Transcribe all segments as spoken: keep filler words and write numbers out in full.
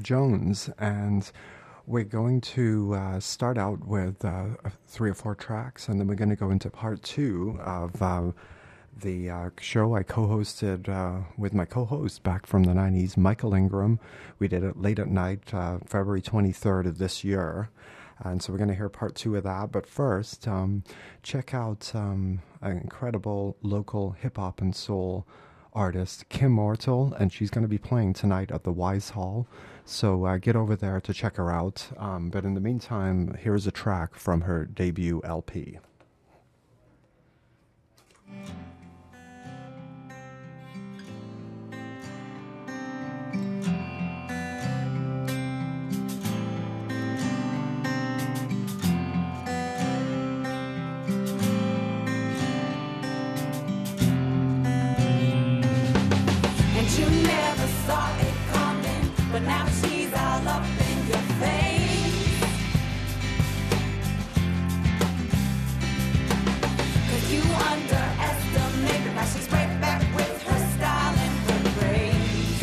Jones, and we're going to uh, start out with uh, three or four tracks, and then we're going to go into part two of uh, the uh, show I co-hosted uh, with my co-host back from the nineties, Michael Ingram. We did it late at night, uh, February twenty-third of this year. And so we're going to hear part two of that. But first, um, check out um, an incredible local hip-hop and soul artist, Kim Mortal, and she's going to be playing tonight at the Wise Hall. So uh, get over there to check her out. Um, but in the meantime, here's a track from her debut L P. But now she's all up in your face, 'cause you underestimate her. Now she's right back with her style and her grace.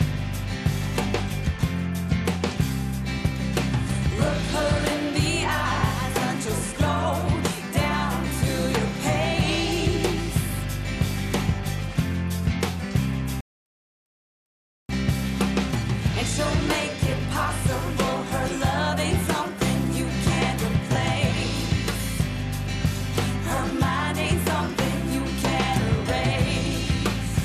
Look her in the eyes and she'll slow down to your pace. And she'll make it possible. Her love ain't something you can't replace. Her mind ain't something you can erase.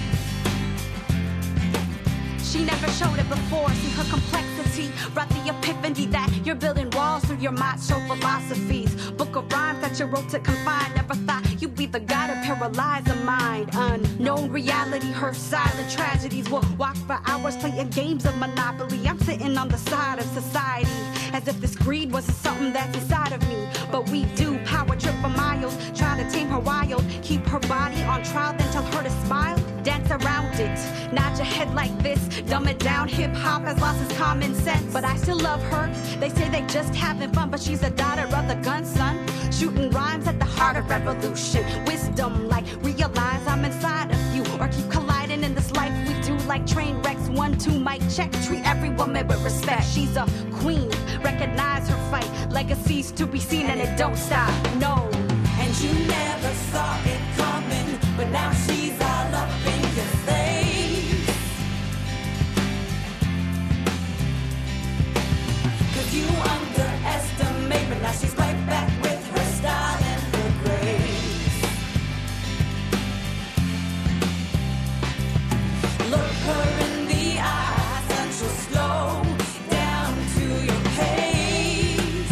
She never showed it before. See her complexity brought the epiphany that you're building walls through your macho philosophies. Book of rhymes that you wrote to confine. Never thought you'd be the guy to paralyze a mind. Unknown reality, her silent tragedies. Will walk for hours playing games of Monopoly. I'm sitting on the side of society as if this greed wasn't something that's inside of me. But we do power trip for miles, try to tame her wild, keep her body on trial, then tell her to smile. Dance around it, nod your head like this. Dumb it down, hip-hop has lost its common sense. But I still love her, they say they just having fun. But she's a daughter of the gun, son. Shooting rhymes at the heart of revolution. Wisdom like, realize I'm inside of you. Or keep colliding in this life we do like train wrecks. One, two, mic check, treat every woman with respect. She's a queen, recognize her fight. Legacies to be seen and it don't stop, no. And you never saw it coming, but now she's all up in your face. 'Cause you underestimate, but now she's right back with her style and her grace. Look her in the eyes and she'll slow down to your pace.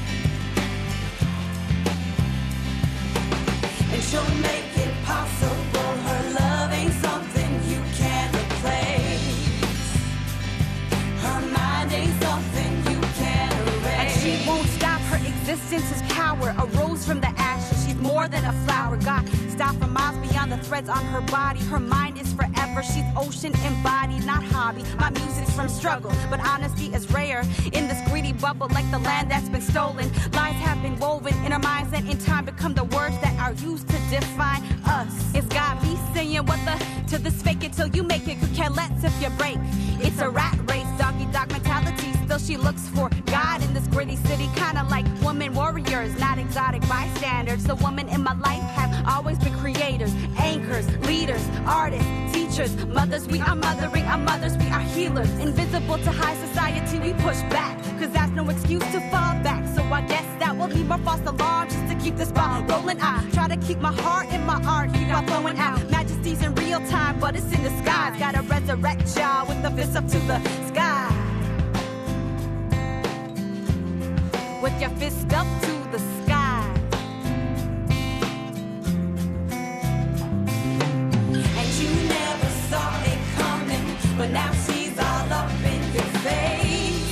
And she'll make it possible. Her love ain't something you can't replace. Her mind ain't something you can erase. And she won't stop, her existence is power. Arose from the ashes, she's more than a flower. God stopped for miles beyond the threads on her body. Her mind is forever, she's ocean embodied, not hobby. My music's from struggle, but honesty is rare. In this greedy bubble, like the land that's been stolen. Lies have been woven in our minds and in time become the words that are used to define us. It's God me saying what the, to this fake it till you make it. Could care less if you break. It's a rat race, doggy dog mentality. Still she looks for God in this gritty city. Kinda like woman warriors, not exotic bystanders. The women in my life have always been creators, anchors, leaders, artists, teachers, mothers. We are mothering our mothers, we are healers. Invisible to high society, we push back, 'cause that's no excuse to fall back. So I guess that will be more false alarm just to keep this ball rolling. I try to keep my heart in my art, keep on flowing out. Majesty's in real time, but it's in disguise. Gotta resurrect y'all with the fist up to the sky. With your fist up to the sky. And you never saw it coming, but now she's all up in your face.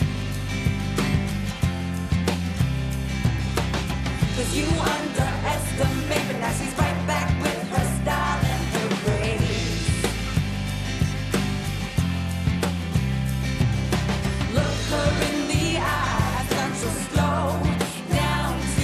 'Cause you underestimate, but now she's right back with her style and her grace. Look her in the eyes and she'll slow down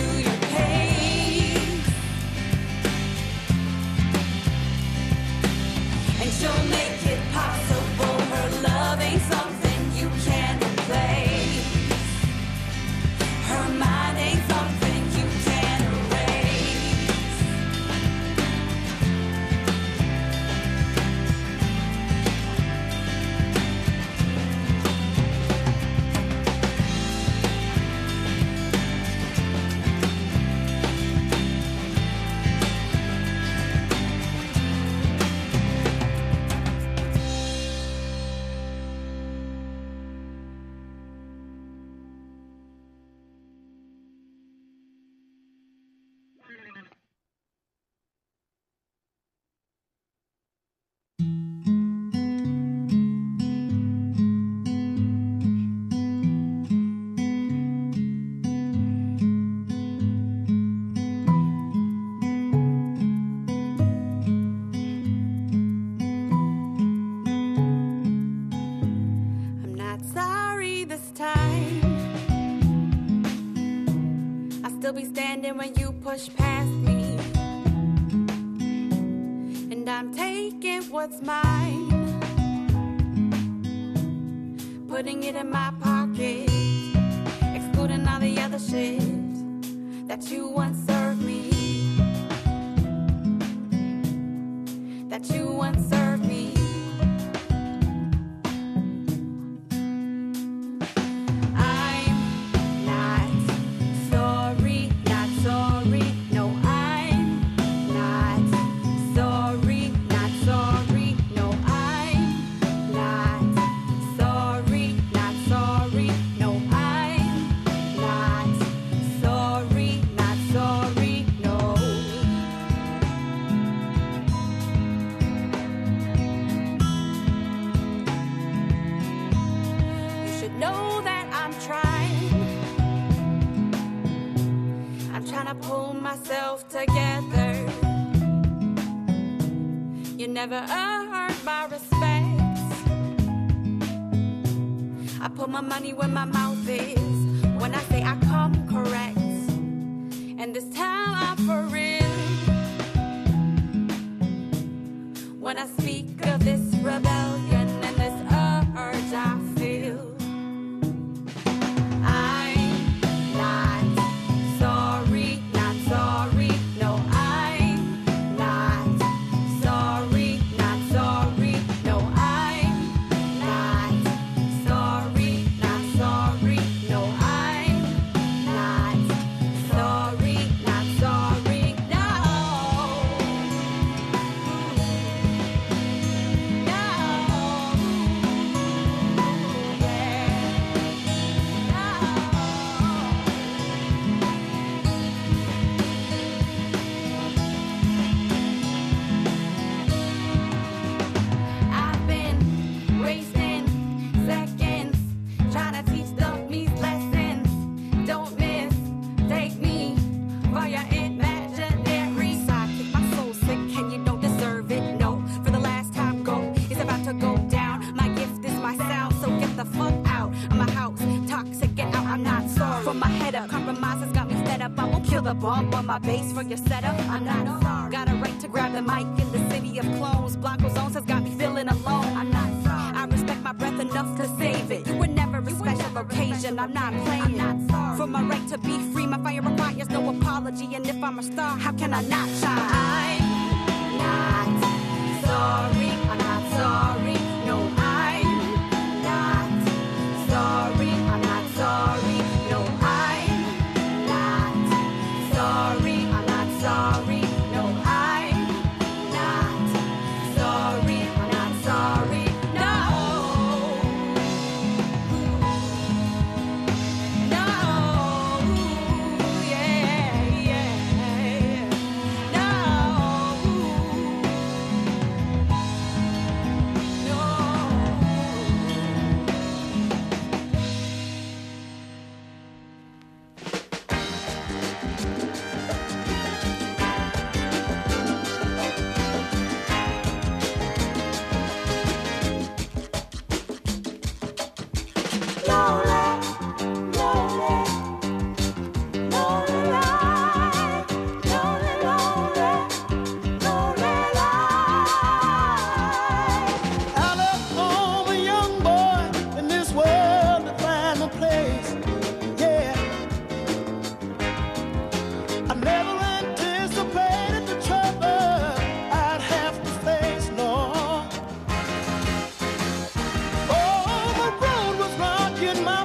sorry this time. I'll still be standing when you push past me, and I'm taking what's mine, putting it in my pocket, excluding all the other shit that you once served me, that you once served me. I'm not sorry, not sorry, no, I'm not sorry, not sorry, no, I'm not sorry, not sorry, no, I'm not sorry, not sorry, no. You should know that I'm trying. I'm trying to pull myself together. You never earned my respect. I put my money where my mouth is when I say I come correct. And this time I'm for real when I speak of this rebellion and this urge I feel. I'm not sorry, not sorry, no, I'm not sorry, not sorry, no, I'm not sorry, not sorry, no, I'm not sorry, not sorry, no. I've been wasting seconds trying to teach the these lessons. Don't mistake me for your imaginary sidekick. My soul's sick and you don't deserve it. No, for the last time, go. It's about to go down. My gift is my sound, so get the fuck out of my house. Toxic, get out. I'm not sorry. From my head up, compromises got me fed up. I won't kill the bump on my base for your setup. I'm not sorry. Got a right to grab the mic in the city of clones. Blanco zones has got me feeling alone. I'm not sorry. I respect my breath enough to save it. You were never a special occasion. I'm not playing. For my right to be free, my fire requires no apology. And if I'm a star, how can I not shine? I'm not sorry. I'm not sorry. No, I'm not sorry. I'm not sorry. No, I'm not sorry. I'm not sorry. No, I'm not sorry. I'm not sorry. No. No. Yeah, yeah. No. in my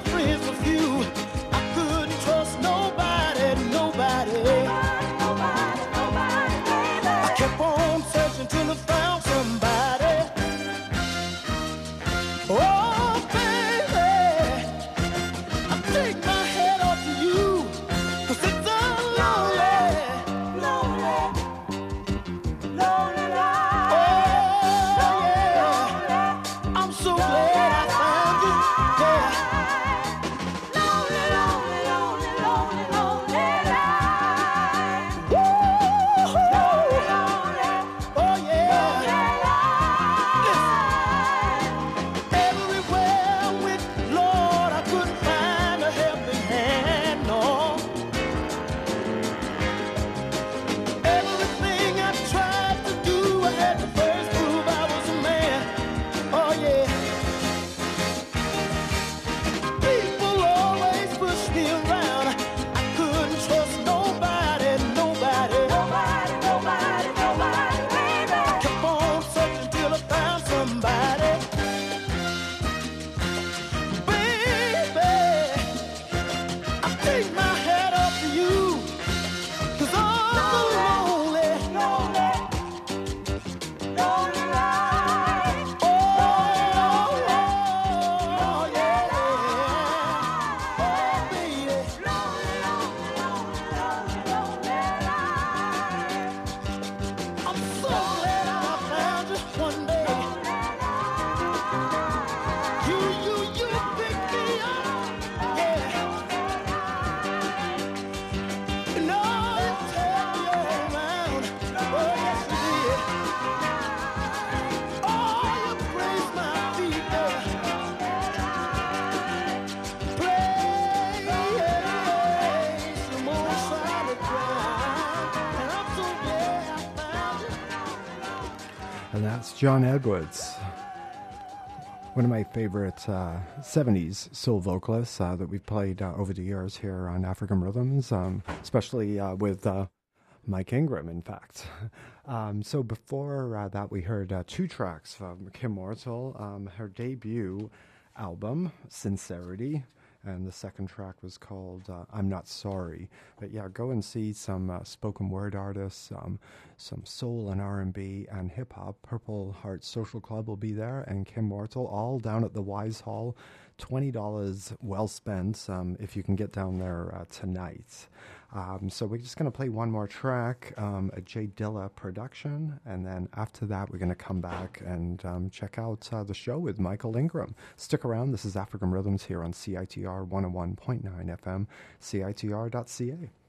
John Edwards, one of my favorite uh, seventies soul vocalists uh, that we've played uh, over the years here on African Rhythms, um, especially uh, with uh, Mike Ingram, in fact. Um, so before uh, that, we heard uh, two tracks from Kim Mortal, um, her debut album, Sincerity, and the second track was called uh, I'm Not Sorry. But yeah, go and see some uh, spoken word artists, um, some soul and R and B and hip hop. Purple Heart Social Club will be there, and Kim Mortal, all down at the Wise Hall. twenty dollars well spent um, if you can get down there uh, tonight. Um, so we're just going to play one more track, um, a Jay Dilla production, and then after that we're going to come back and um, check out uh, the show with Michael Ingram. Stick around. This is African Rhythms here on C I T R one oh one point nine F M, C I T R dot C A.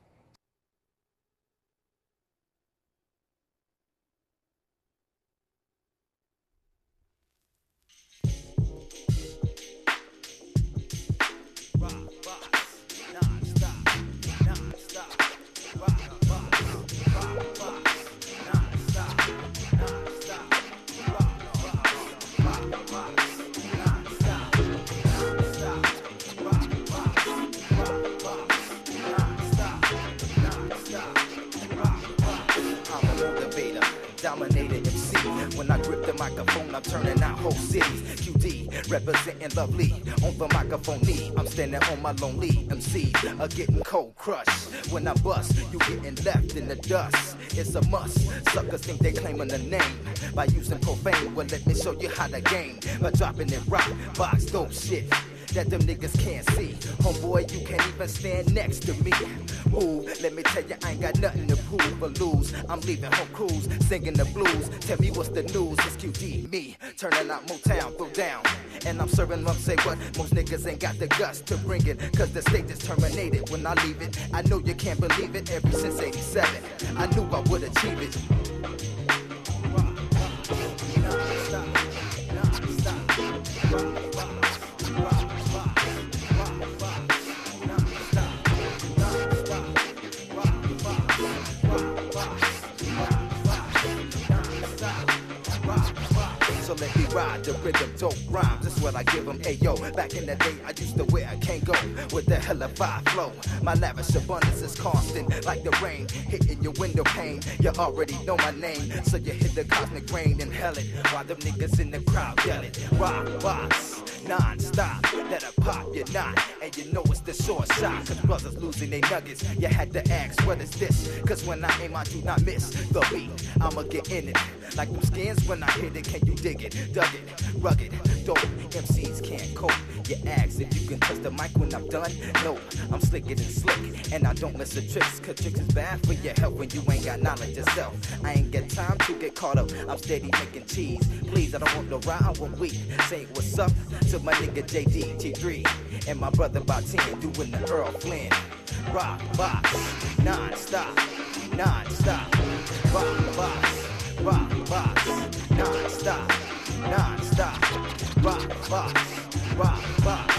Dominated M C. When I grip the microphone, I'm turning out whole cities. Q D, representing lovely. On the microphone knee, I'm standing on my lonely M Cs are getting cold crushed. When I bust, you getting left in the dust. It's a must. Suckers think they claiming the name by using profane. Well, let me show you how to game by dropping it rock, box, dope shit that them niggas can't see. Homeboy, you can't even stand next to me. Ooh, let me tell you, I ain't got nothing to prove or lose. I'm leaving home cruise, singing the blues. Tell me what's the news, it's Q D, me, turning out Motown, throw down. And I'm serving up, say what, most niggas ain't got the guts to bring it. Cause the state is terminated when I leave it. I know you can't believe it, ever since eighty-seven, I knew I would achieve it. So let me ride the rhythm, dope rhymes. That's what I give them. Ayo, back in the day, I used to where I can't go with the hella vibe flow. My lavish abundance is constant, like the rain hitting your window pane. You already know my name, so you hit the cosmic rain and hell it. While them niggas in the crowd yell it. Rock box, non-stop, let it pop, you're not. And you know it's the short shot, cause brothers losing their nuggets. You had to ask, what is this? Cause when I aim, I do not miss the beat. I'ma get in it, like them skins when I hit it. Can you dig it? Dug it, rugged, dope. M Cs can't cope. You ask if you can touch the mic when I'm done. No, I'm slicker than slick, and I don't miss the tricks. Cause tricks is bad for your health when you ain't got knowledge yourself. I ain't got time to get caught up. I'm steady making cheese. Please, I don't want no ride, I want weed. Say what's up to my nigga J D T three and my brother about ten doing the Earl Flynn. Rock box, non-stop, non-stop. Rock box, rock box, non-stop, non-stop. Rock box, rock box.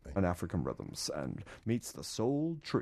Absolutely. On African Rhythms and meets the Soul Tree.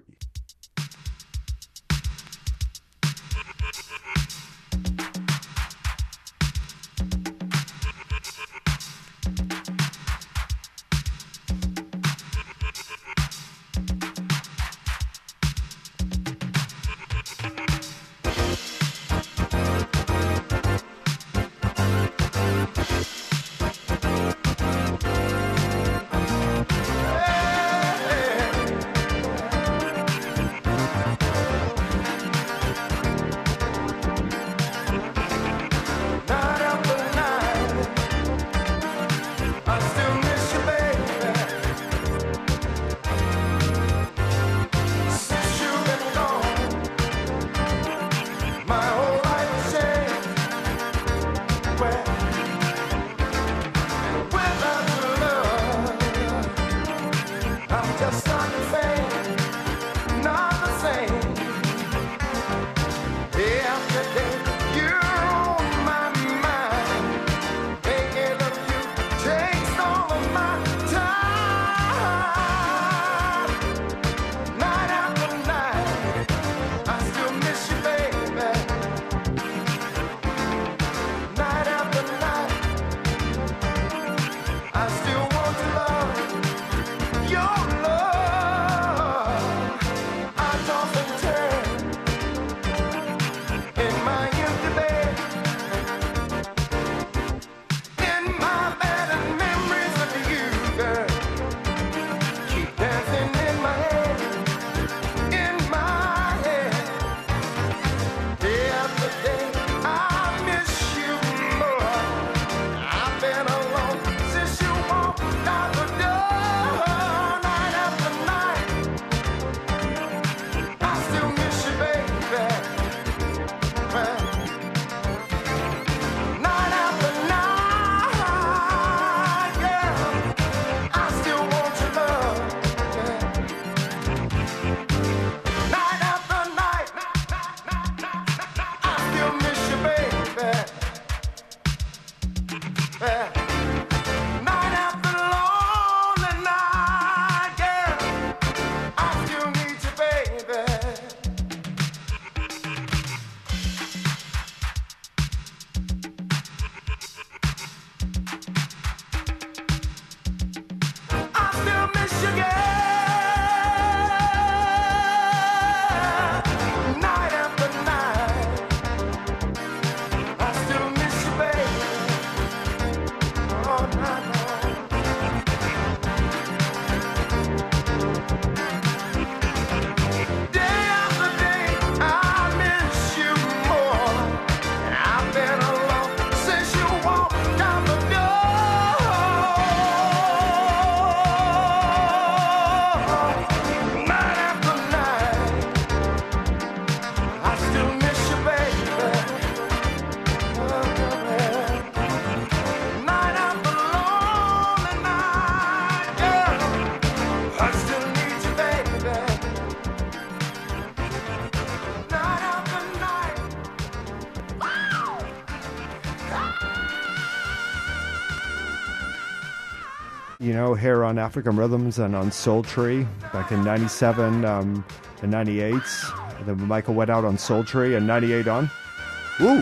You know, here on African Rhythms and on Soul Tree back in ninety-seven um, and ninety-eight. Then Michael went out on Soul Tree and ninety-eight on. Woo!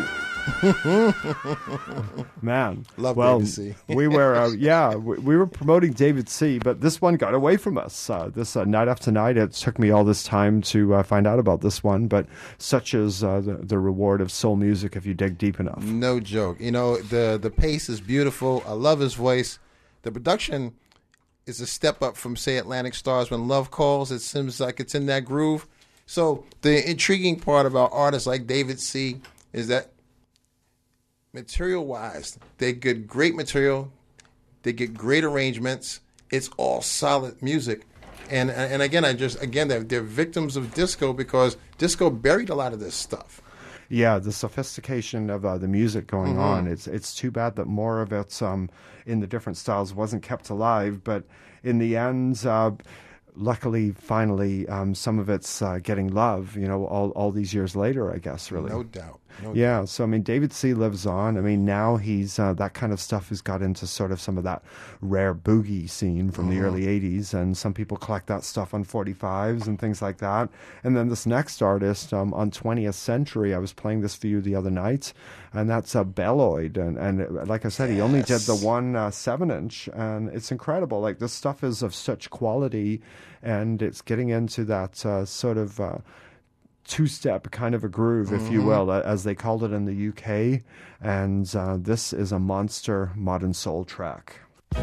Man. Love well, David C. we were, uh, yeah, we, we were promoting David C., but this one got away from us. Uh, this uh, Night After Night, it took me all this time to uh, find out about this one, but such is uh, the, the reward of soul music if you dig deep enough. No joke. You know, the, the pace is beautiful. I love his voice. The production is a step up from, say, Atlantic Stars. When Love Calls, it seems like it's in that groove. So the intriguing part about artists like David C. is that material-wise, they get great material, they get great arrangements. It's all solid music, and and again, I just again they're, they're victims of disco because disco buried a lot of this stuff. Yeah, the sophistication of uh, the music going Mm-hmm. on. It's it's too bad that more of it um, in the different styles wasn't kept alive. But in the end, uh, luckily, finally, um, some of it's uh, getting love, you know, all, all these years later, I guess, really. No doubt. No Yeah, so I mean, David C. lives on. I mean, now he's uh, that kind of stuff has got into sort of some of that rare boogie scene from the early eighties, and some people collect that stuff on forty-fives and things like that. And then this next artist um, on twentieth Century, I was playing this for you the other night, and that's uh, Belloid. And, and uh, like I said, he only did the Yes. one uh, seven inch, and it's incredible. Like, this stuff is of such quality, and it's getting into that uh, sort of uh, two-step kind of a groove, if you will, uh, as they called it in the U K. And uh, this is a monster modern soul track.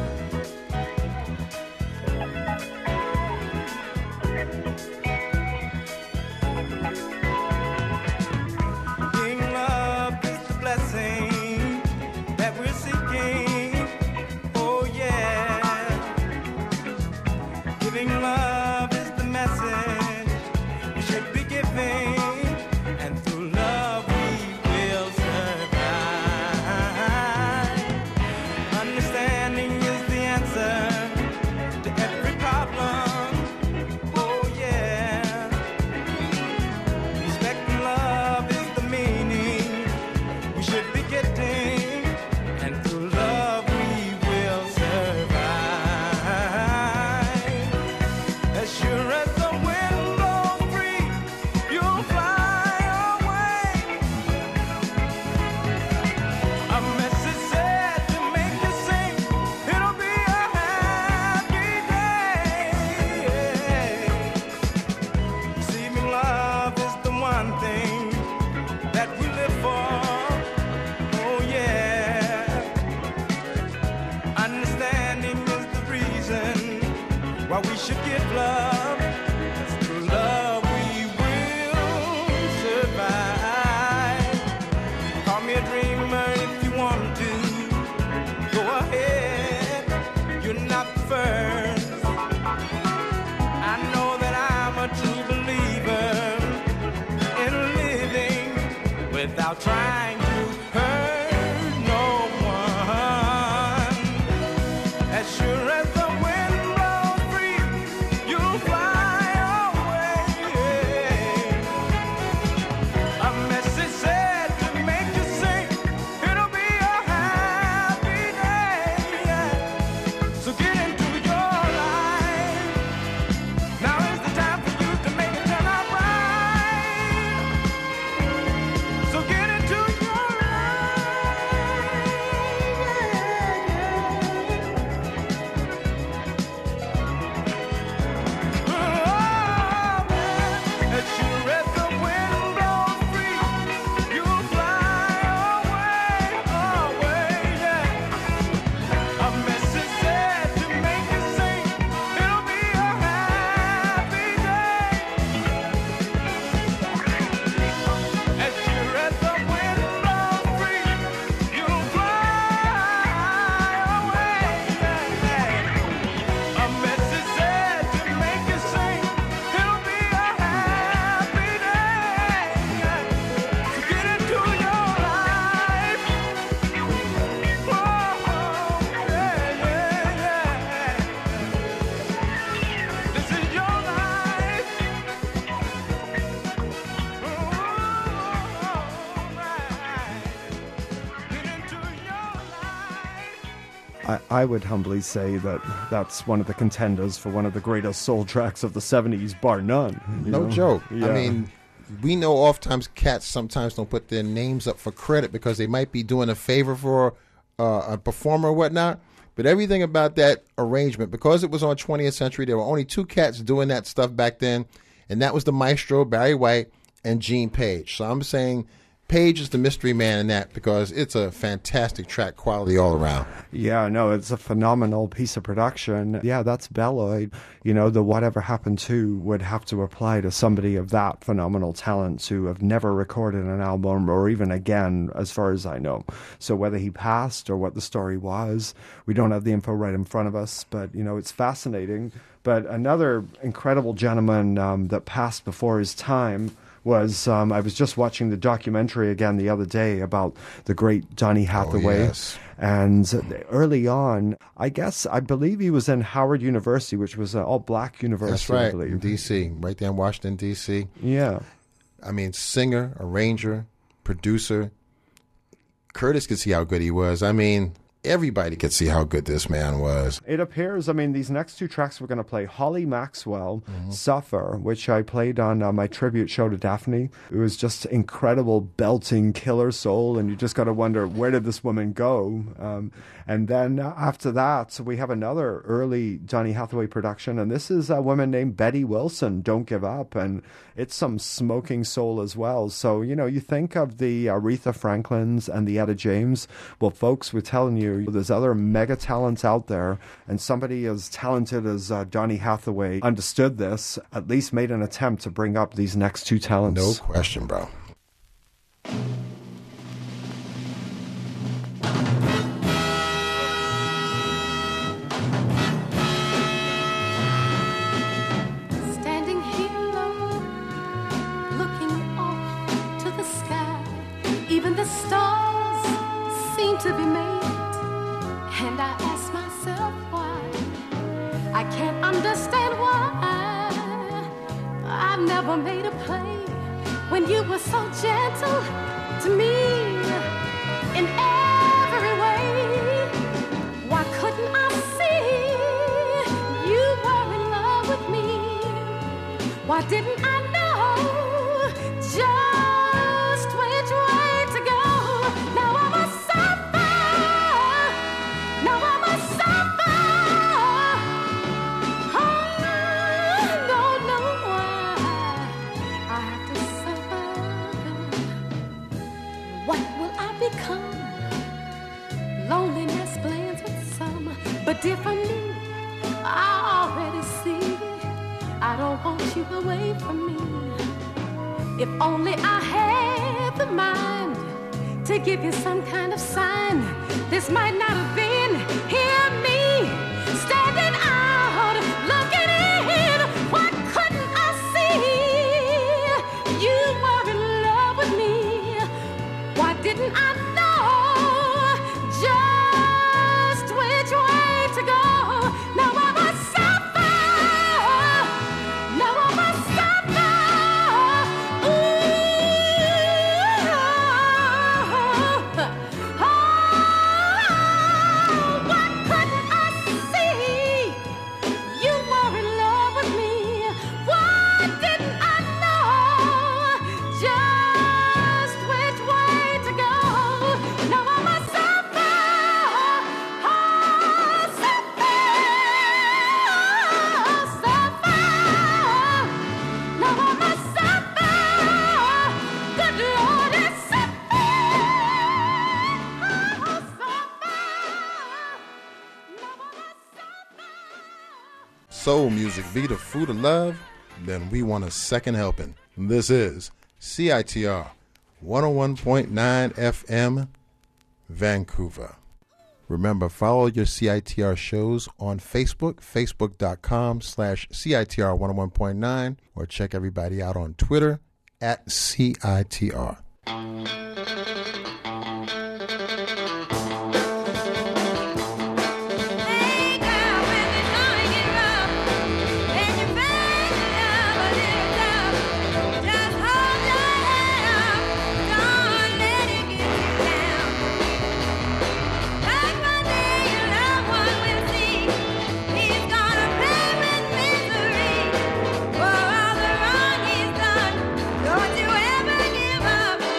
Being loved is the blessing that we're seeking. Oh yeah. Giving love is the message we should be giving. And through love we will survive. Understanding is the answer to every problem. Oh yeah. Respect and love is the meaning we should be getting, and through love we will survive. As sure as the wind blows free, you'll fly away. A message said to make you sing, it'll be a happy day. Receiving love is the one thing that we live for. Oh yeah. Understanding is the reason why we should give love. 'Cause through love we will survive. Call me a dreamer if you want to. Go ahead, you're not the first. I know that I'm a true believer in living without trying to hurt no one. As sure as the wind blows free, you'll fly away. A message said to make you sing, it'll be a happy day. So get into your life. Now is the time for you to make it turn out right. So get into your life. As sure as the wind blows free, you'll fly away, away, yeah. A message said to make you sing, it'll be a happy day. As sure as the wind blows free, you'll fly away, yeah. A message said to make you sing, it'll be a happy day. So get into your life. Oh, yeah, yeah, yeah. This is your life. Oh, right. Get into your life. I, I would humbly say that that's one of the contenders for one of the greatest soul tracks of the seventies, bar none. you No know? joke. Yeah. I mean, we know oftentimes cats sometimes don't put their names up for credit because they might be doing a favor for uh, a performer or whatnot. But everything about that arrangement, because it was on twentieth Century, there were only two cats doing that stuff back then, and that was the maestro, Barry White, and Gene Page. So I'm saying Page is the mystery man in that because it's a fantastic track quality all around. Yeah, no, it's a phenomenal piece of production. Yeah, that's Belloid. You know, the Whatever Happened To would have to apply to somebody of that phenomenal talent to have never recorded an album or even again, as far as I know. So whether he passed or what the story was, we don't have the info right in front of us, but, you know, it's fascinating. But another incredible gentleman um, that passed before his time was um, I was just watching the documentary again the other day about the great Donny Hathaway. Oh, yes. And early on, I guess, I believe he was in Howard University, which was an all-black university, That's right, I believe. in D C, right there in Washington, D C. Yeah. I mean, singer, arranger, producer. Curtis could see how good he was. I mean, everybody could see how good this man was. It appears, I mean, these next two tracks we're going to play, Holly Maxwell, Mm-hmm. Suffer, which I played on uh, my tribute show to Daphne. It was just incredible, belting, killer soul, and you just got to wonder, where did this woman go? Um, and then uh, after that, so we have another early Donny Hathaway production, and this is a woman named Betty Wilson, Don't Give Up, and it's some smoking soul as well. So, you know, you think of the Aretha Franklins and the Etta James. Well, folks, we're telling you, there's other mega talents out there, and somebody as talented as uh, Donny Hathaway understood this, at least made an attempt to bring up these next two talents. No question, bro. Standing here alone, looking off to the sky, even the stars seem to be made. And I ask myself why. I can't understand why. I've never made a play when you were so gentle to me in every way. Why couldn't I see you were in love with me? Why didn't I know just which way to go? Now I'm a suffer. Now I'm a suffer. I don't know why I have to suffer. What will I become? Loneliness blends with some, but dear for me, I already see I don't want you away from me. If only I had the mind to give you some kind of sign, this might not have been. Hear me standing out, looking in. Why couldn't I see you were in love with me? Why didn't I know just which way to go? Now I'm a suffer. Now I'm a suffer. Ooh. Oh, why couldn't I see you were in love with me? Why didn't I know just which way to go? Now I'm a suffer. Oh, suffer. Suffer. Now I'm a suffer. Good Lord, it's suffer. Oh, suffer. Now I'm a suffer. Soul music be the food of love, then we want a second helping. This is C I T R one oh one point nine F M, Vancouver. Remember, follow your C I T R shows on Facebook, facebook.com slash CITR 101.9, or check everybody out on Twitter at C I T R. Hey girl, when you're gonna get rough and you find love a little tough, just hold your head up, don't let it get you down. Like one day your loved one will see, he's gonna pay with misery for all the wrong he's done. Don't you ever give up.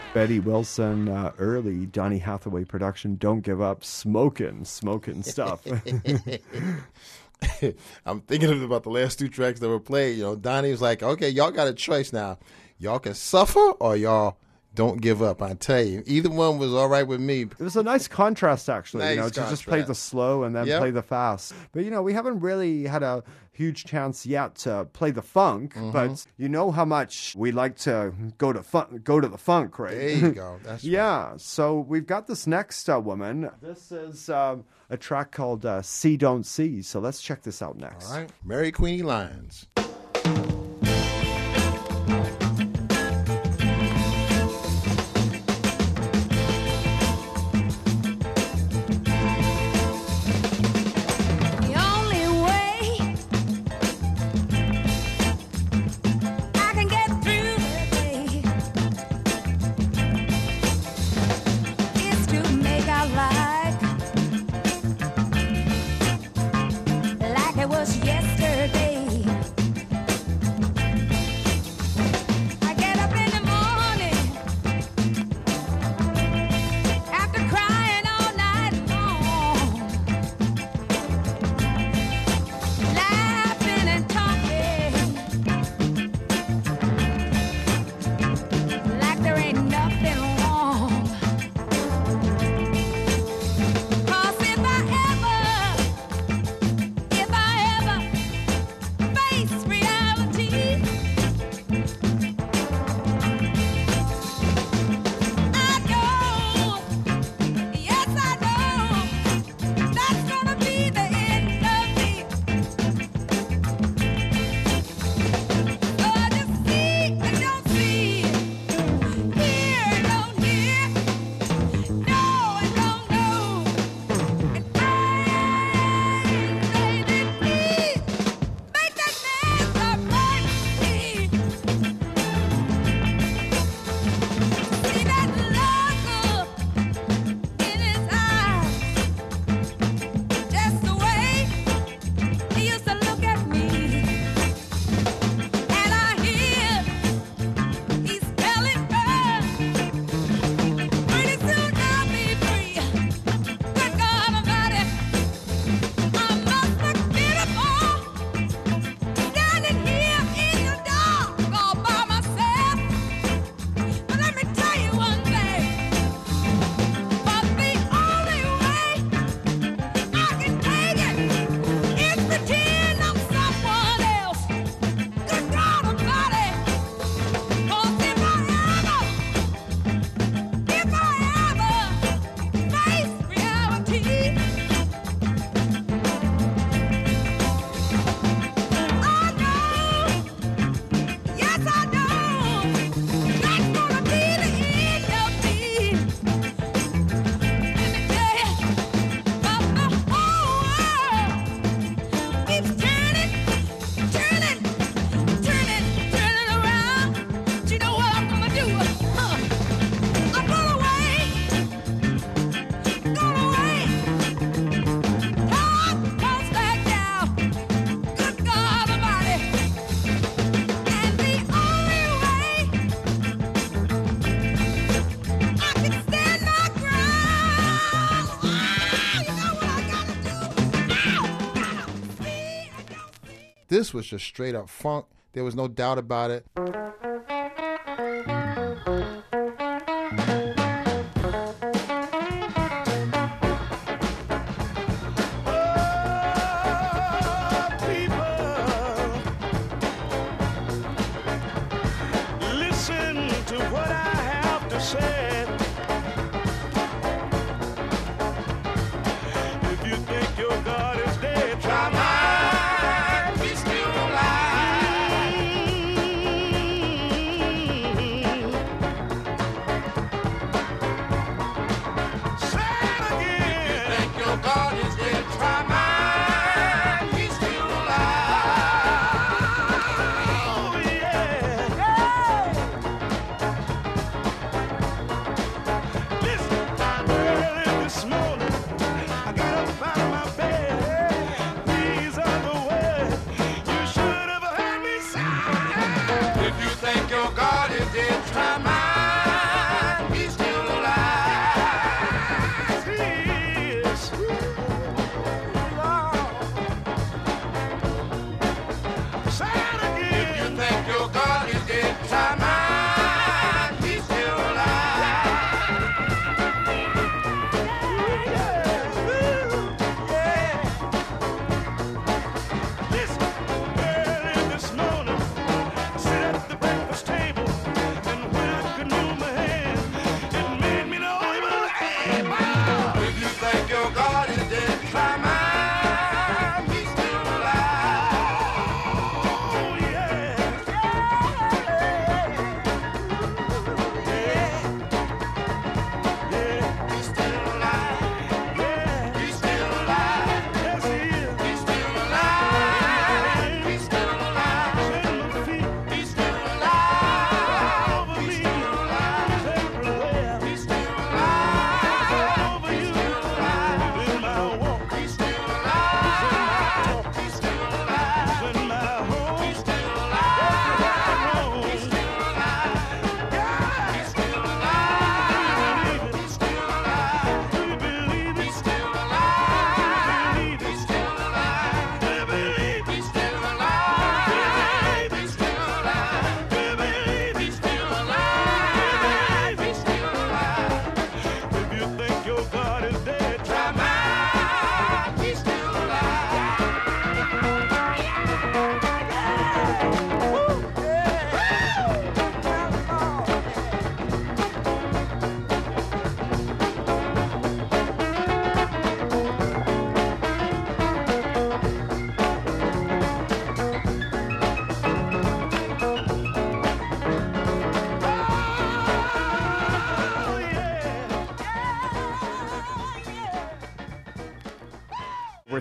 Betty Wilson, uh, early Donny Hathaway production, Don't Give Up, smoking, smoking stuff. I'm thinking about the last two tracks that were played. You know, Donnie was like, okay, y'all got a choice now. Y'all can suffer or y'all don't give up. I tell you, either one was all right with me. It was a nice contrast, actually, Nice you know, to just play contrast. the slow and then Yep. play the fast. But, you know, we haven't really had a huge chance yet to play the funk, Mm-hmm. but you know how much we like to go to fun- go to the funk, right? There you go. That's right. Yeah, so we've got this next uh, woman. This is um, a track called uh, See Don't See, so let's check this out next. All right. Mary Queenie Lyons. The only way I can get through the day is to make our life like it was yesterday. I get up in the morning after crying all night long, laughing and talking like there ain't nothing wrong. 'Cause if I ever, if I ever face reality, I know, yes I know, that's gonna be the end of me. So I just see and don't see, hear and don't hear, know and don't know. And I, baby, please make that man stop hurting me. See that look in his eyes, just the way he used to look at me. And I hear he's telling her, pretty soon I'll be free. Good God Almighty, I must look pitiful, standing here in the dark all by myself. But let me tell you one thing, but the only way I can take it is pretend I'm someone else. Good God Almighty, 'cause if I ever, if I ever face reality, I know, yes I know, that's gonna be the end of me. Let me tell you, but the whole world keeps turning, turning, turning, turning around. Do you know what I'm gonna do? Huh. I'm gonna wait, gonna wait. Time comes back down. Good God Almighty. And the only way I can stand my ground, ah, you know what I gotta do? Ow! Gotta see and don't see. This was just straight up funk. There was no doubt about it. Listen to what I have to say. If you think your God is dead, try mine. He's still alive.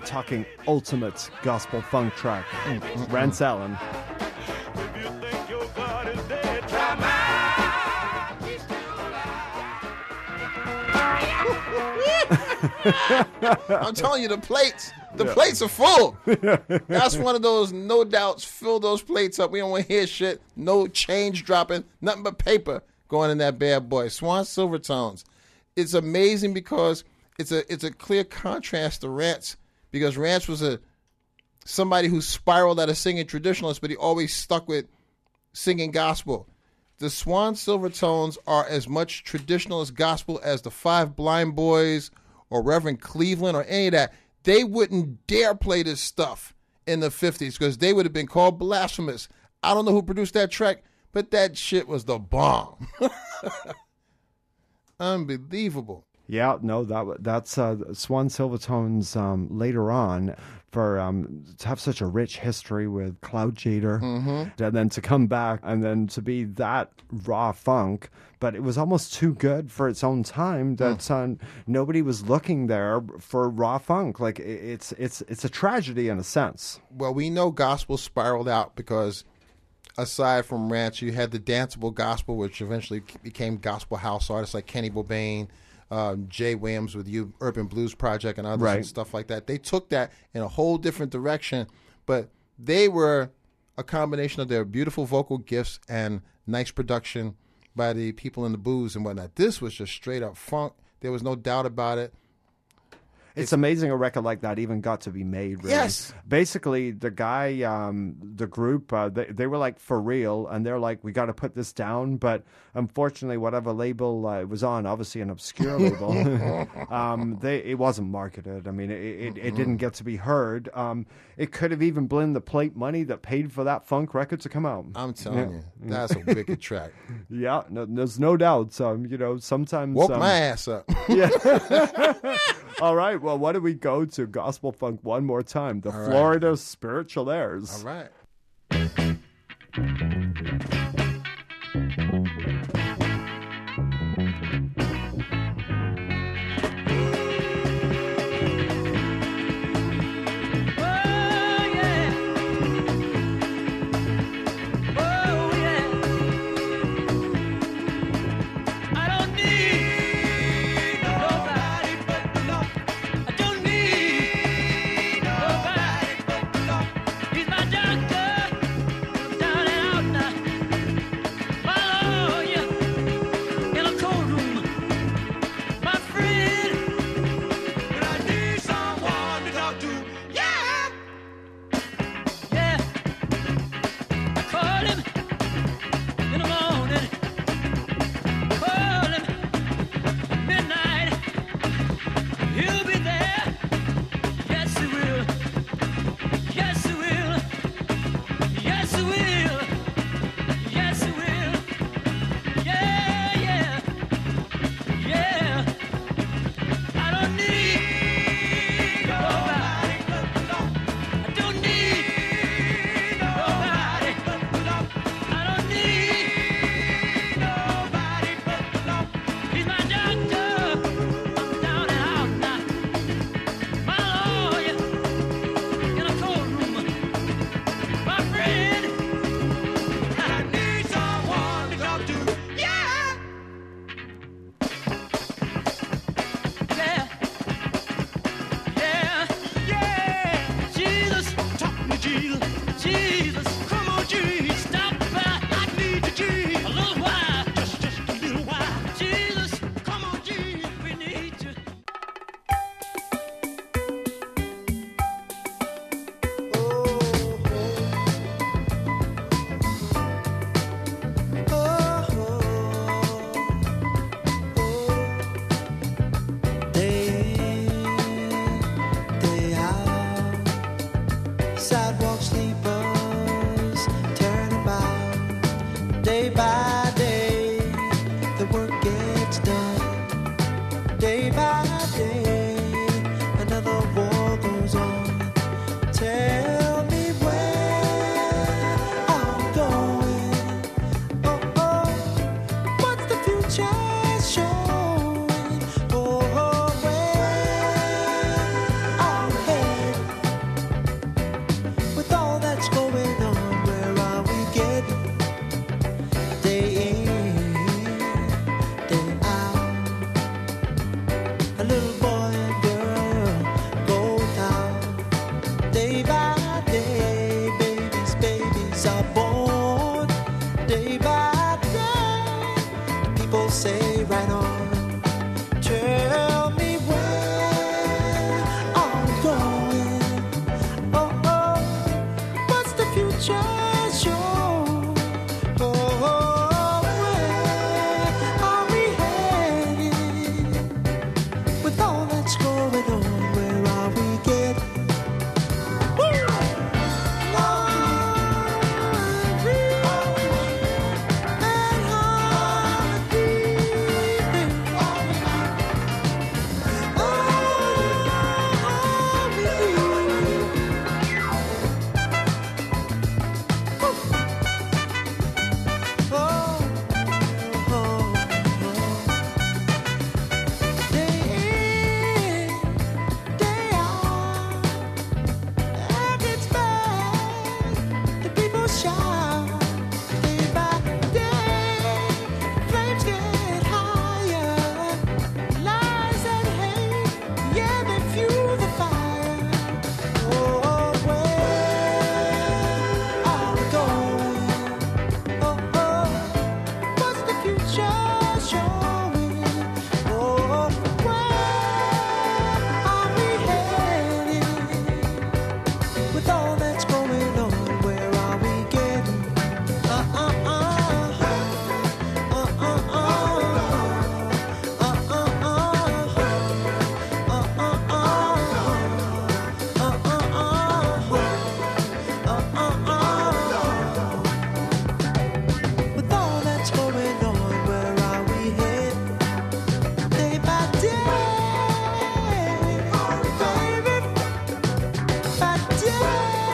talking ultimate gospel funk track. Rance Allen. If you think your God is dead, try mine. He's still alive. I'm telling you, the plates, the plates are full. That's one of those no doubts. Fill those plates up. We don't want to hear shit. No change dropping. Nothing but paper going in that bad boy. Swan Silvertones. It's amazing because it's a it's a clear contrast to Rance, because Rance was a somebody who spiraled out of singing traditionalist, but he always stuck with singing gospel. The Swan Silvertones are as much traditionalist gospel as the Five Blind Boys or Reverend Cleveland or any of that. They wouldn't dare play this stuff in the fifties because they would have been called blasphemous. I don't know who produced that track, but that shit was the bomb. Unbelievable. Yeah, no, that that's uh, Swan Silvertones um, later on for um, to have such a rich history with Cloud Jader, Mm-hmm. and then to come back and then to be that raw funk, but it was almost too good for its own time. That Mm. um, nobody was looking there for raw funk. Like it, it's it's it's a tragedy in a sense. Well, we know gospel spiraled out because aside from Rance, you had the danceable gospel, which eventually became gospel house artists like Kenny Bobain, um, Jay Williams with you, Urban Blues Project, and others Right. and stuff like that. They took that in a whole different direction, but they were a combination of their beautiful vocal gifts and nice production by the people in the booths and whatnot. This was just straight up funk. There was no doubt about it. It's amazing a record like that even got to be made. Really. Yes. Basically, the guy, um, the group, uh, they, they were like, for real. And they're like, we got to put this down. But unfortunately, whatever label uh, it was on, obviously an obscure label, um, they it wasn't marketed. I mean, it, it, it didn't get to be heard. Um, it could have even been the plate money that paid for that funk record to come out. I'm telling you, that's a wicked track. Yeah, no, there's no doubt. Um, you know, sometimes... Woke um, my ass up. All right, well, why don't we go to Gospel Funk one more time? The All right. Florida Spiritual Airs. All right. Oh, yeah. Oh, yeah. I don't need nobody but the Lord. I don't need nobody but the Lord. He's my doctor, down and out now. My lawyer, in a courtroom. My friend, when I need someone to talk to. Yeah! Yeah. I call him in the morning. Call him midnight. He'll be there. Yes, he will. Yes, he will. Yes, he will. Yes, he will. Yeah, yeah. Yeah. I don't need nobody but the Lord. I don't need nobody but the Lord. I don't need nobody but the Lord. He's my doctor. I'm down and out now. My lawyer in a courtroom. My friend, I need someone to talk to. Yeah. Yeah. Yeah, yeah, Jesus, talk to me, Jesus, Jesus, come on, Jesus, stop by, I need you, Jesus, a little while, just, just a little while, Jesus, come on, Jesus, we need you. Day in, day out, sidewalk sleepers turn about. Day by day, the work gets done. Day by day, another war goes on. Tell me where I'm going. Oh, oh, what's the future showing? Oh, where I'm headed, Day by day, babies, babies are born. Day by day, people say right on. Tell me where are we going? Oh, oh, what's the future show? Oh, where are we headed? With all that's going on, where are we getting? With all that's going on, where are we getting? Uh uh uh. Uh uh uh. Uh uh uh. Uh uh uh. Uh uh uh. With all that's going on, where are we heading? Day by day, baby. By day.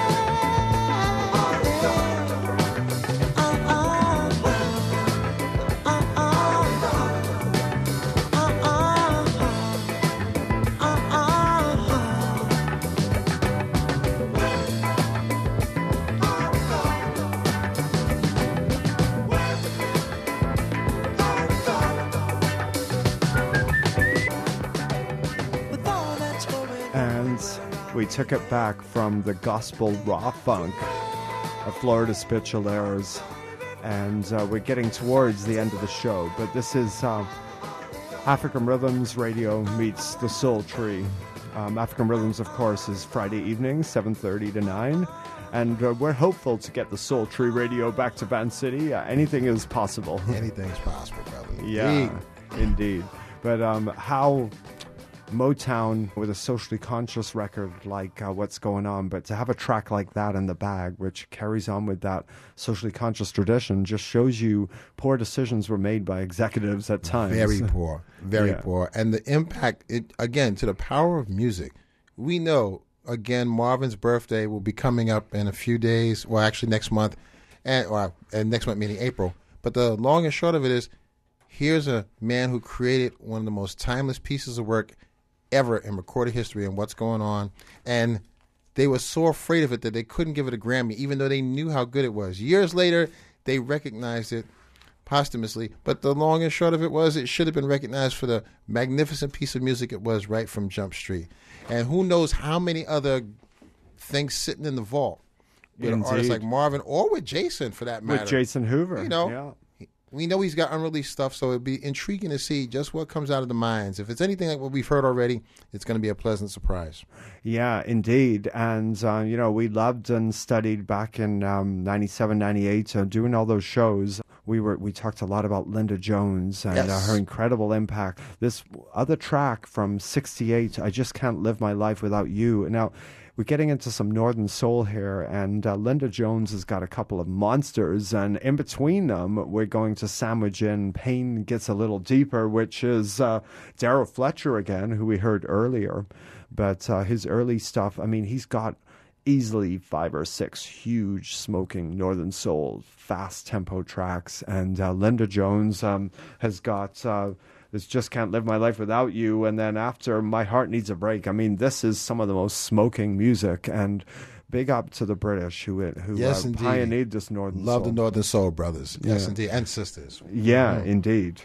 And we took it back from the gospel raw funk of Florida Spitulaires. And uh, we're getting towards the end of the show. But this is uh, African Rhythms Radio meets the Soul Tree. Um, African Rhythms, of course, is Friday evening, seven thirty to nine. And uh, we're hopeful to get the Soul Tree Radio back to Van City. Uh, anything is possible. Anything's possible, brother. Yeah, Indeed. indeed. But um, how Motown, with a socially conscious record like uh, What's Going On, but to have a track like that in the bag, which carries on with that socially conscious tradition, just shows you poor decisions were made by executives at times. Very poor. Very Yeah. poor. And the impact, it again, to the power of music. We know, again, Marvin's birthday will be coming up in a few days, well, actually next month, and, or, and next month meaning April. But the long and short of it is, here's a man who created one of the most timeless pieces of work ever in recorded history and What's Going On. And they were so afraid of it that they couldn't give it a Grammy, even though they knew how good it was. Years later, they recognized it posthumously. But the long and short of it was, it should have been recognized for the magnificent piece of music it was right from Jump Street. And who knows how many other things sitting in the vault with Indeed. artists like Marvin, or with Jason, for that matter. With Jason Hoover. You know, Yeah. we know he's got unreleased stuff, so it'd be intriguing to see just what comes out of the minds. If it's anything like what we've heard already, it's going to be a pleasant surprise. Yeah, indeed. And, uh, you know, we loved and studied back in um, ninety-seven, ninety-eight, uh, doing all those shows. We were we talked a lot about Linda Jones and Yes. uh, her incredible impact. This other track from sixty-eight, I Just Can't Live My Life Without You. Now, we're getting into some Northern Soul here, and uh, Linda Jones has got a couple of monsters, and in between them, we're going to sandwich in Pain Gets a Little Deeper, which is uh, Darryl Fletcher again, who we heard earlier. But uh, his early stuff, I mean, he's got easily five or six huge smoking Northern Soul, fast tempo tracks, and uh, Linda Jones um, has got... Uh, This Just Can't Live My Life Without You, and then after My Heart Needs a Break. I mean, this is some of the most smoking music, and big up to the British who who Yes, uh, indeed. pioneered this Northern Love Soul. the Northern Soul brothers. Yes, Yeah. indeed. And sisters. Yeah, indeed.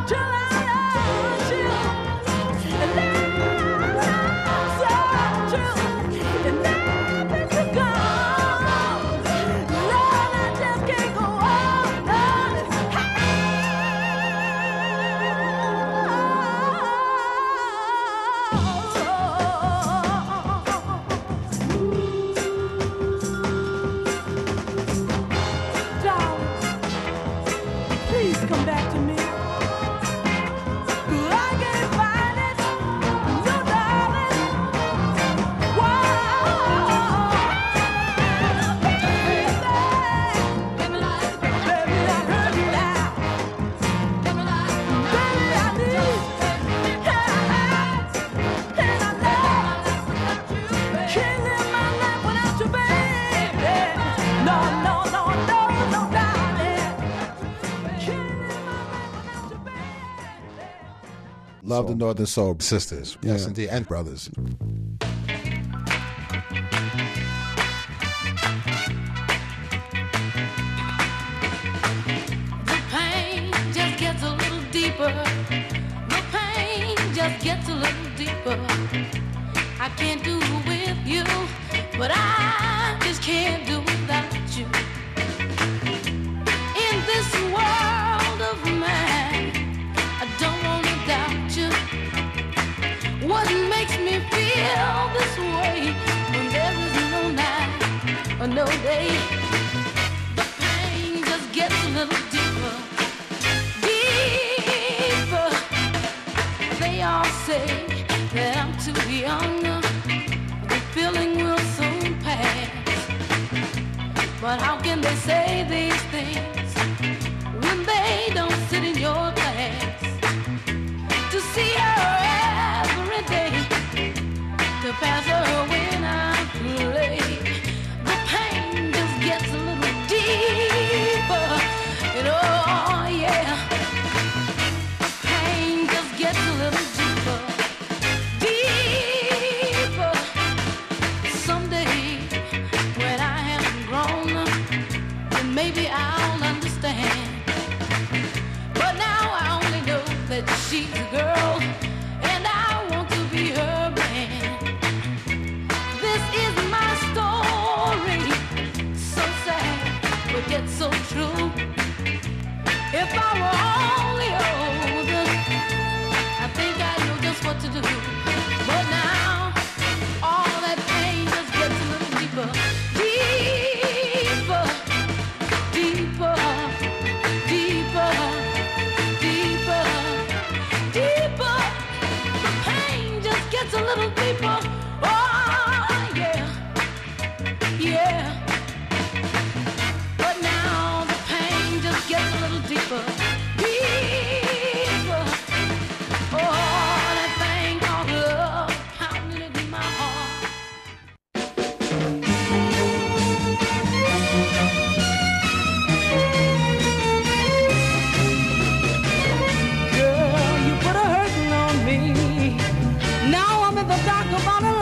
Love the Northern Soul sisters. Yes, Yeah. indeed. And brothers. The pain just gets a little deeper. The pain just gets a little deeper. I can't do with you, but I just can't do without you. In this world of mine, I don't wanna doubt you. What makes me feel this way when there is no night or no day? The pain just gets a little deeper, deeper. They all say that I'm too young, the feeling will soon pass. But how can they say these things when they don't sit in your class? To see her every day, to pass her when I play, the pain just gets a little deeper, and oh yeah, the pain just gets a little deeper, deeper. Someday when I am grown, then maybe I'll understand. But now I only know that she's a girl, and I want to be her man. This is my story, so sad, but yet so true. If I were only older, I think I know just what to do. But now, all that pain just gets a little deeper, deeper, deeper, deeper, deeper, deeper. The pain just gets a little deeper. Oh yeah, yeah. But now the pain just gets a little deeper, deeper. Oh, that thing called love pounding it in my heart. Girl, you put a hurting on me. Now I'm in the dark about a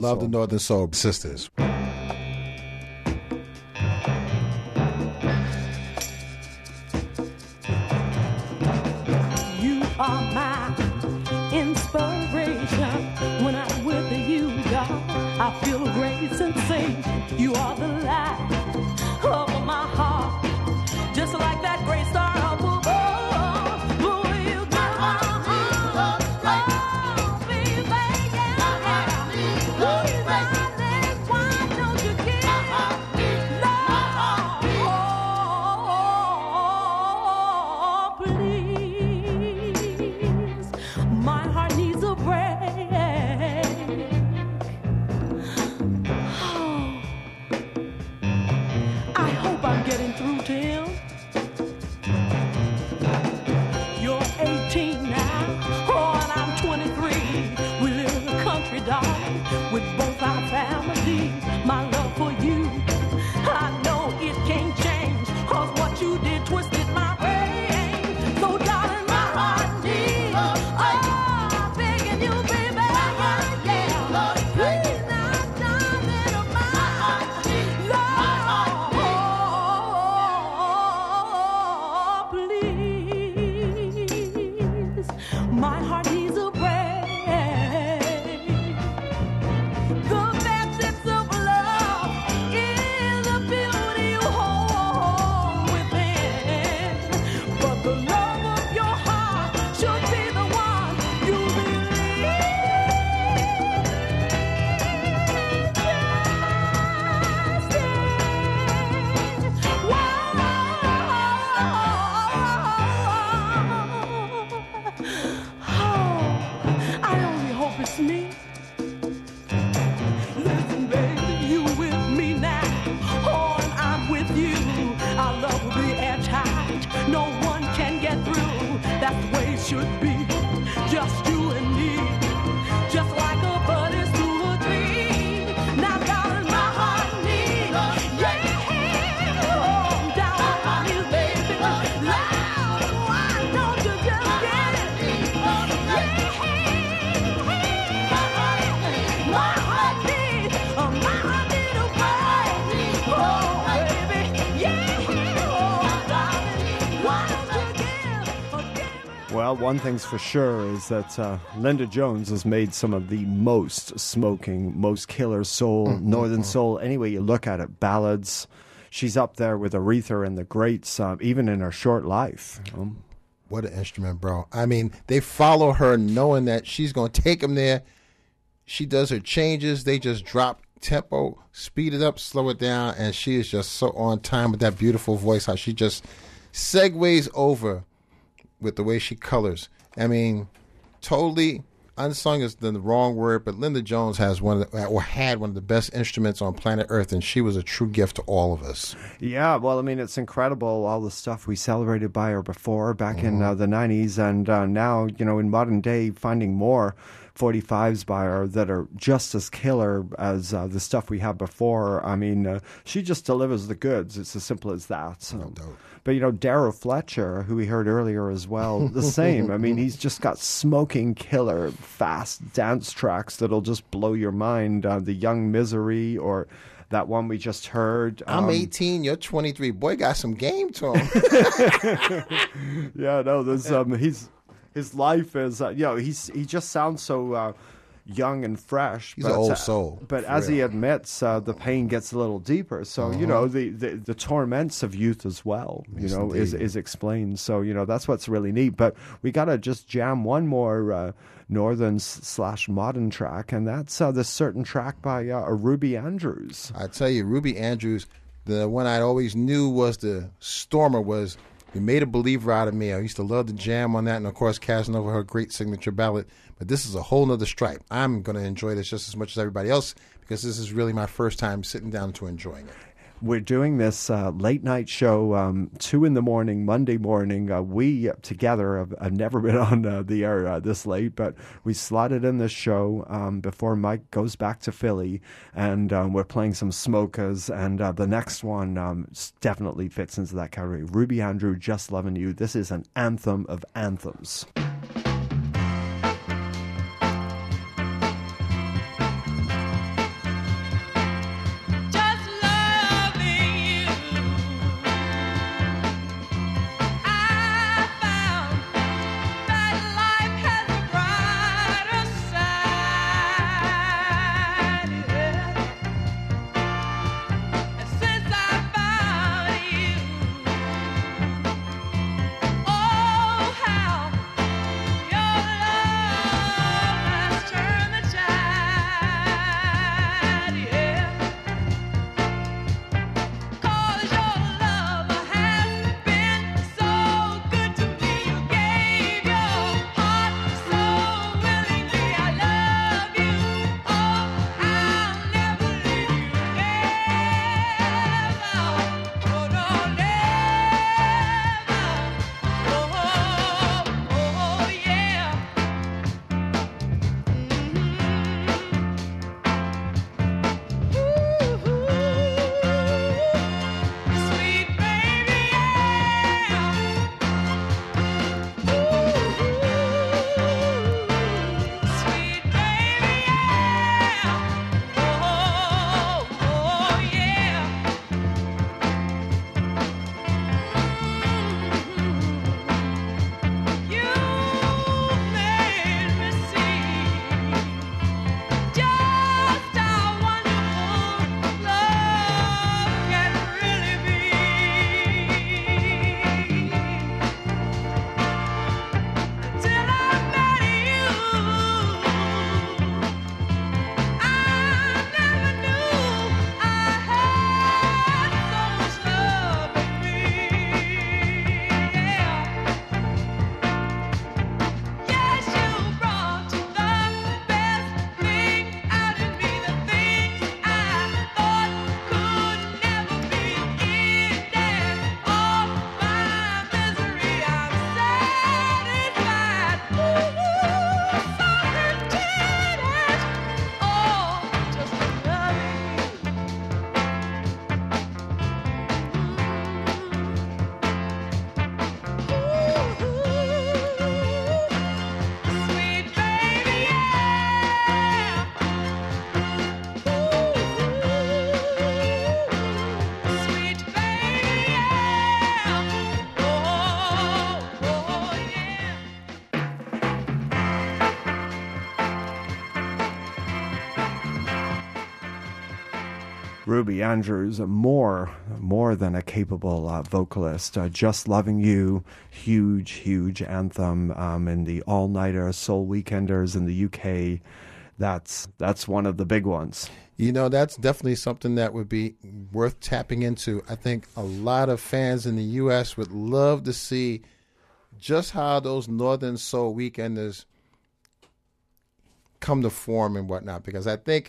Love the Soul. Northern Soul Sisters. You are my inspiration. When I'm with you, God, I feel a great sensation. You are the light of my heart, just like that great star up above. Oh, you got my heart. Oh, baby, yeah, yeah. Please, darling, why don't you give love? Oh, please, my heart needs a break. I hope I'm getting through to him. You're eighteen now, oh, and I'm twenty-three. We live in the country, darling, with both our families. My love for you, I know it can't change, 'cause what you did twisted my brain. So, darling, my heart needs, oh, begging you, baby, yeah, yeah. Please, now, darling, my heart needs love. Oh, please, my heart needs a break. The baptism of love is the beauty you hold within, but the love of your heart should be the one you believe. I only hope it's me. Listen, baby, you with me now. Oh, and I'm with you. Our love will be airtight. No one can get through. That's the way it should be. Just you and me. Just like a buddies to a tree. Now, darling, my heart needs. Yeah. Oh, down on my knees, baby. Loud. Why don't you just get it? My heart needs, oh, my heart needs a break. Oh, baby, yeah. Oh, darling, why don't you give, oh, give it? Well, one thing's for sure is that uh, Linda Jones has made some of the most smoking, most killer soul, Mm-hmm. northern soul. Any way you look at it, ballads. She's up there with Aretha and the greats, uh, even in her short life. Um, What an instrument, bro. I mean, they follow her knowing that she's going to take them there. She does her changes. They just drop tempo, speed it up, slow it down, and she is just so on time with that beautiful voice, how she just segues over with the way she colors. I mean, totally unsung is the wrong word, but Linda Jones has one of the, or had one of the best instruments on planet Earth, and she was a true gift to all of us. Yeah, well, I mean, it's incredible, all the stuff we celebrated by her before, back in uh, the nineties, and uh, now, you know, in modern day, finding more forty-fives by her that are just as killer as uh, the stuff we had before. I mean, uh, she just delivers the goods. It's as simple as that. So. No doubt. But, you know, Darryl Fletcher, who we heard earlier as well, the same. I mean, he's just got smoking killer, fast dance tracks that'll just blow your mind. Uh, the Young Misery, or that one we just heard. I'm um, eighteen, you're twenty-three. Boy, got some game to him. Yeah, no, there's um, he's his life is uh, you know he's he just sounds so uh, young and fresh. He's but, an old uh, soul, But for as he real. admits, uh, the pain gets a little deeper. So you know the, the the torments of youth as well. You Yes, know is indeed. is explained. So you know that's what's really neat. But we gotta just jam one more uh, northern s- slash modern track, and that's uh, this certain track by uh, Ruby Andrews. I tell you, Ruby Andrews, the one I always knew was the Stormer was "You Made a Believer Out of Me." I used to love the jam on that, and of course, Casanova, her great signature ballad. But this is a whole nother stripe. I'm going to enjoy this just as much as everybody else because this is really my first time sitting down to enjoying it. We're doing this uh, late night show, um, two in the morning, Monday morning. Uh, we uh, together have, have never been on uh, the air uh, this late, but we slotted in this show um, before Mike goes back to Philly, and um, we're playing some smokers. And uh, the next one um, s- definitely fits into that category. Ruby Andrew, Just Loving You. This is an anthem of anthems. Ruby Andrews, more more than a capable uh, vocalist. Uh, Just Loving You, huge, huge anthem um, in the all-nighter Soul Weekenders in the U K. That's that's one of the big ones. You know, that's definitely something that would be worth tapping into. I think a lot of fans in the U S would love to see just how those Northern Soul Weekenders come to form and whatnot, because I think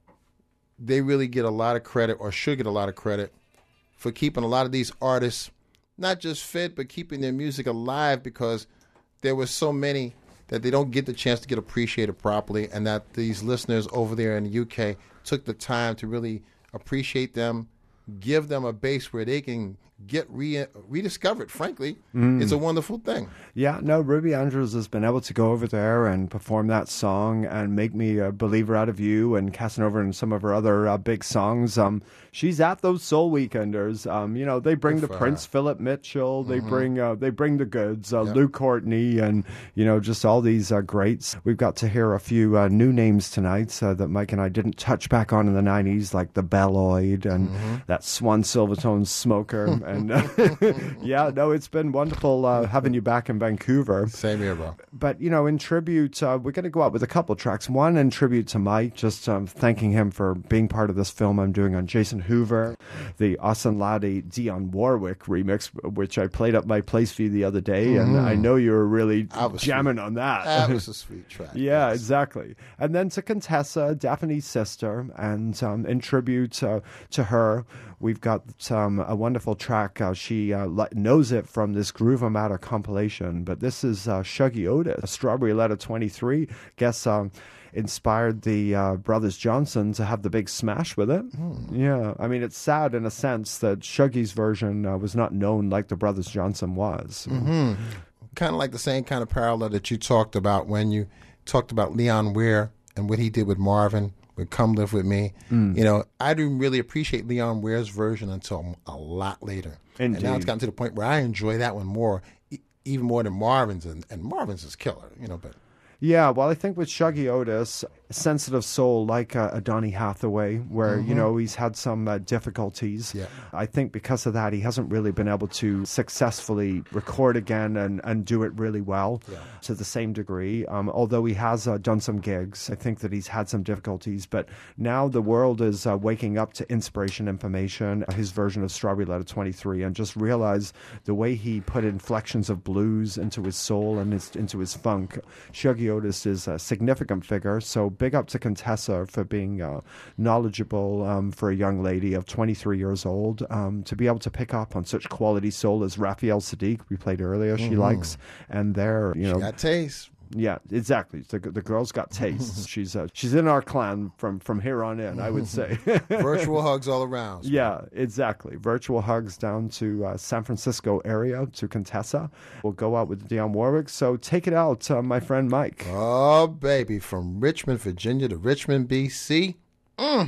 they really get a lot of credit, or should get a lot of credit, for keeping a lot of these artists not just fit, but keeping their music alive, because there were so many that they don't get the chance to get appreciated properly, and that these listeners over there in the U K took the time to really appreciate them, give them a base where they can get re- rediscovered. Frankly, Mm. it's a wonderful thing. Yeah, no, Ruby Andrews has been able to go over there and perform that song and Make Me a Believer Out of You and Casanova and some of her other uh, big songs. Um, she's at those Soul Weekenders. Um, you know, they bring Good the for Prince her. Philip Mitchell. They Mhm. bring uh, they bring the goods. Uh, Yep. Lou Courtney and you know just all these uh, greats. We've got to hear a few uh, new names tonight uh, that Mike and I didn't touch back on in the nineties, like the Belloid and Mm-hmm. that Swan Silvertone Smoker. and uh, yeah, no, it's been wonderful uh, having you back in Vancouver. Same here, bro. But, you know, in tribute, uh, we're going to go out with a couple tracks. One in tribute to Mike, just um, thanking him for being part of this film I'm doing on Jason Hoover, the Osunlade Dionne Warwick remix, which I played up my place for you the other day, and Mhm. I know you were really That was jamming sweet. on that. That was a sweet track. Yeah, yes. exactly. And then to Contessa, Daphne's sister, and um, in tribute uh, to her, we've got um, a wonderful track. Uh, she uh, le- knows it from this Groove Matter compilation, but this is uh, Shuggy Otis, Strawberry Letter twenty-three. Guess um, inspired the uh, Brothers Johnson to have the big smash with it. Yeah, I mean, it's sad in a sense that Shuggy's version uh, was not known like the Brothers Johnson was. Mm-hmm. Kind of like the same kind of parallel that you talked about when you talked about Leon Ware and what he did with Marvin with Come Live With Me. Mm. You know, I didn't really appreciate Leon Ware's version until a lot later. And now it's Indeed. gotten to the point where I enjoy that one more, e- even more than Marvin's. And, and Marvin's is killer, you know, but... Yeah, well, I think with Shuggy Otis, sensitive soul like uh, a Donny Hathaway, where, you Mhm. know, he's had some uh, difficulties. Yeah. I think because of that, he hasn't really been able to successfully record again and, and do it really well Yeah. to the same degree. Um, although he has uh, done some gigs, I think that he's had some difficulties. But now the world is uh, waking up to Inspiration Information, his version of Strawberry Letter twenty-three, and just realize the way he put inflections of blues into his soul and his, into his funk. Shuggy Otis is a significant figure, so big up to Contessa for being uh, knowledgeable um, for a young lady of twenty-three years old, um, to be able to pick up on such quality soul as Raphael Sadiq, we played earlier, she Mhm. likes, and they're, you She know... got taste. Yeah, exactly. The, the girl's got taste. she's uh, she's in our clan from, from here on in, I would say. Virtual hugs all around. Yeah, exactly. Virtual hugs down to uh, San Francisco area, to Contessa. We'll go out with Dionne Warwick. So take it out, uh, my friend Mike. Oh, baby, from Richmond, Virginia to Richmond, B C. Mm.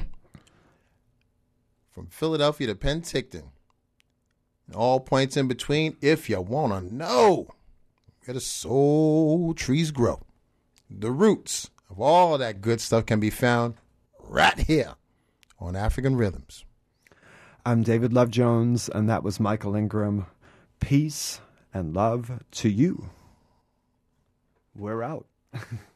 From Philadelphia to Penticton. And all points in between, if you want to know where the soul trees grow. The roots of all that good stuff can be found right here on African Rhythms. I'm David Love Jones, and that was Michael Ingram. Peace and love to you. We're out.